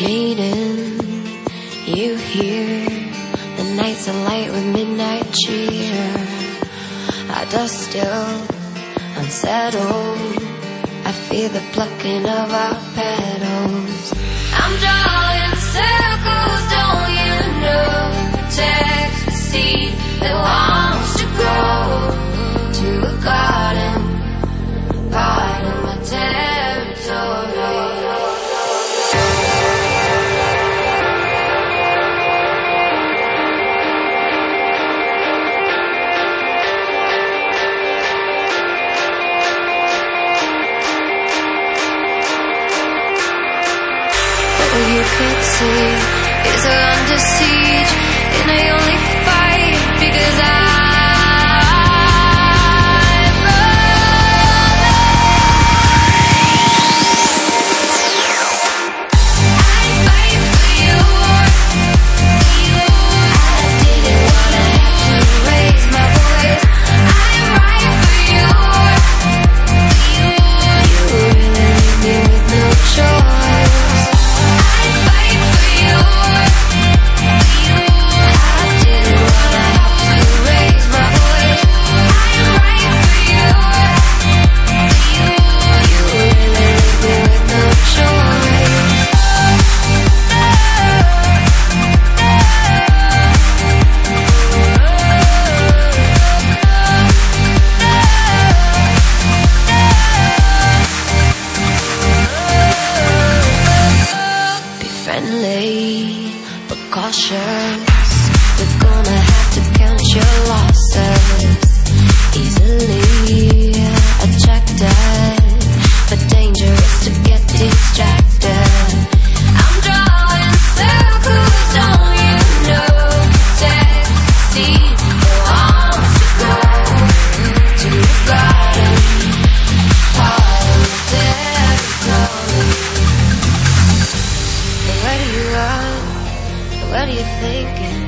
waiting, you hear the nights are light with midnight cheer. Our dust still unsettled, I feel the plucking of our petals. I'm drawing circles, don't you know? Protect the seed that wants to grow to a garden, part of my territory. You could see is under siege, and I only fight because I fight for you. I didn't wanna have to raise my voice. I'm right for you. You really leave me with no choice. But cautious, we're gonna have to count your losses. Easily attracted, but dangerous to get distracted. I'm drawing circles, don't you know? Protect the seed that wants to grow to the garden, part of the territory. Where do you run? What are you thinking?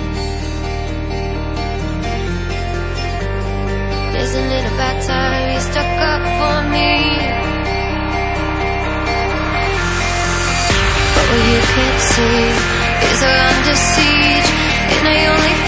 Isn't it a bad time you stuck up for me? But what you could see is we're under siege, and I only